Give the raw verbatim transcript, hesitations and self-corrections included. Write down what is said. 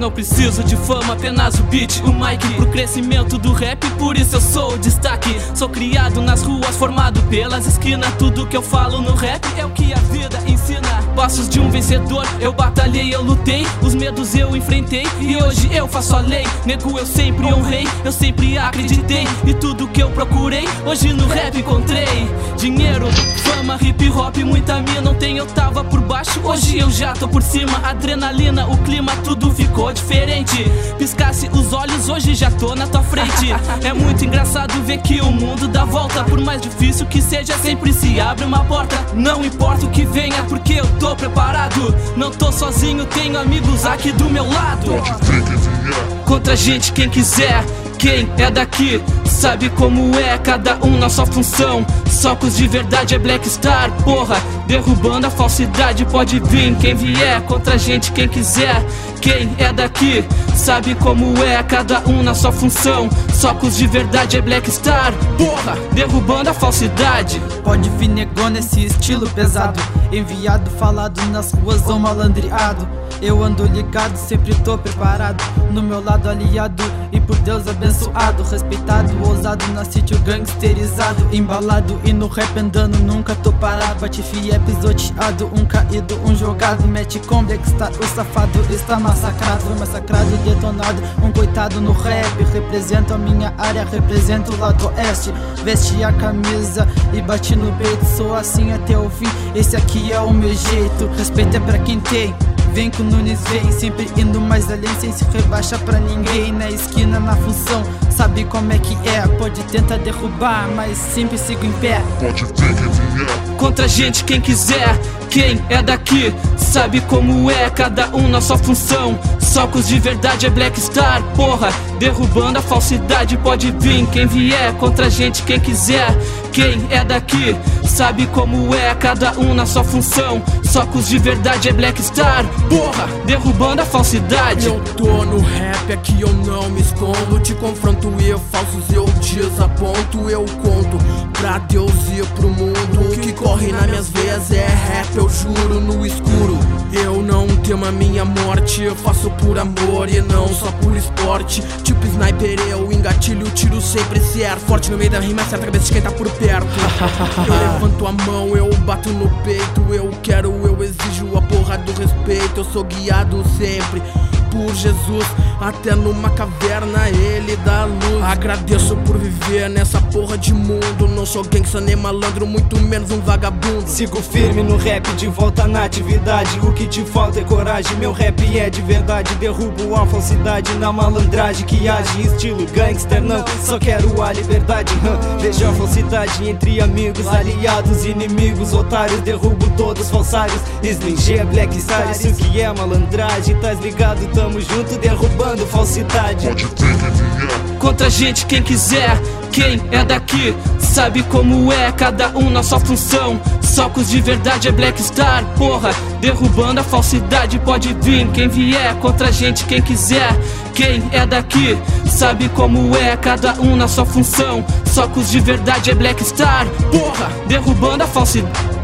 não preciso de fama, apenas o beat, o mic pro crescimento do rap, por isso eu sou o destaque. Sou criado nas ruas, formado pelas esquinas. Tudo que eu falo no rap é o que a vida ensina. Passos de um vencedor, eu batalhei, eu lutei, os medos eu enfrentei e hoje eu faço a lei. Nego eu sempre honrei, eu sempre acreditei, e tudo que eu procurei, hoje no rap encontrei. Dinheiro, fama, hip hop, muita mina. Ontem eu tava por baixo, hoje eu já tô por cima. Adrenalina, o clima, tudo ficou diferente. Piscasse os olhos, hoje já tô na tua frente. É muito engraçado ver que o mundo dá volta. Por mais difícil que seja, sempre se abre uma porta. Não importa o que venha, porque eu tô preparado. Não tô sozinho, tenho amigos aqui do meu lado. Contra a gente quem quiser, quem é daqui sabe como é, cada um na sua função. Socos de verdade é Black Star, porra. Derrubando a falsidade, pode vir quem vier. Contra a gente quem quiser, quem é daqui sabe como é, cada um na sua função. Socos de verdade é Black Star, porra. Derrubando a falsidade. Pode vir negou nesse estilo pesado, enviado, falado nas ruas ou malandreado. Eu ando ligado, sempre tô preparado, no meu lado aliado e por Deus abençoado. Respeitado, ousado, na sítio gangsterizado, embalado e no rap andando, nunca tô parado. Patife é pisoteado, um caído, um jogado. Mete com Black Star, o safado está massacrado. Massacrado, detonado, um coitado no rap. Represento a minha área, represento o lado oeste. Vesti a camisa e bati no peito, sou assim até o fim, esse aqui é o meu jeito. Respeito é pra quem tem, vem com o Nunes, vem sempre indo mais além, sem se rebaixar pra ninguém. Na esquina, na função, sabe como é que é. Pode tentar derrubar, mas sempre sigo em pé. Pode ver quem vier. Contra a gente quem quiser, quem é daqui sabe como é, cada um na sua função. Socos de verdade é Black Star, porra. Derrubando a falsidade, pode vir quem vier. Contra a gente quem quiser, quem é daqui sabe como é, cada um na sua função. Socos de verdade é Black Star, porra. Derrubando a falsidade. Eu tô no rap, aqui eu não me escondo. Te confronto e falsos eu desaponto. Eu conto pra Deus e pro mundo. O que corre nas minhas veias é rap, eu juro no escuro. Eu não temo a minha morte, eu faço por amor e não só por esporte. Tipo sniper, eu engatilho, tiro sempre certo. Forte no meio da rima certa, cabeça de quem tá por perto. Eu levanto a mão, eu bato no peito. Eu quero, eu exijo a porra do respeito. Eu sou guiado sempre por Jesus, até numa caverna ele dá luz. Agradeço por viver nessa porra de mundo. Não sou gangsta nem malandro, muito menos um vagabundo. Sigo firme no rap, de volta na atividade. O que te falta é coragem, meu rap é de verdade. Derrubo a falsidade na malandragem que age estilo gangster, não, só quero a liberdade. hum. Vejo a falsidade entre amigos, aliados, inimigos, otários. Derrubo todos falsários, Slim G, Black Star. Isso que é malandragem, tá ligado? Tamo junto derrubando falsidade. Pode ver quem vier. Contra a gente quem quiser, quem é daqui sabe como é, cada um na sua função. Socos de verdade é Black Star, porra. Derrubando a falsidade, pode vir quem vier. Contra a gente quem quiser, quem é daqui sabe como é, cada um na sua função. Socos de verdade é Black Star, porra. Derrubando a falsidade.